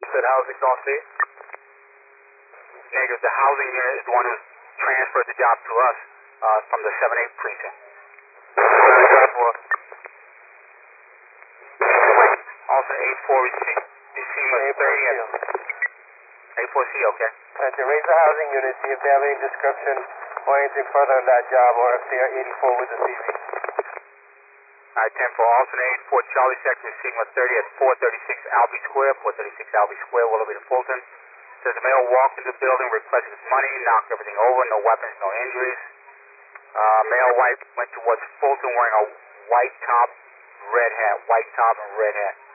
Said housing North State? Negative. The housing unit is the one who transferred the job to us from the 7-8 precinct. Also 8-4 receive a 30 at 8-4C, okay. To raise the housing unit, see if they have any description or anything further on that job, or if they are 84 with the CV. Alright, 10-4, alternate 8-4 Charlie sector receiving a 30 at 436 Albee Square, 436 Albee Square, Willoughby to Fulton. Says the male walked into the building requesting his money, knocked everything over, no weapons, no injuries. Male white went towards Fulton wearing a white top, red hat, white top and red hat.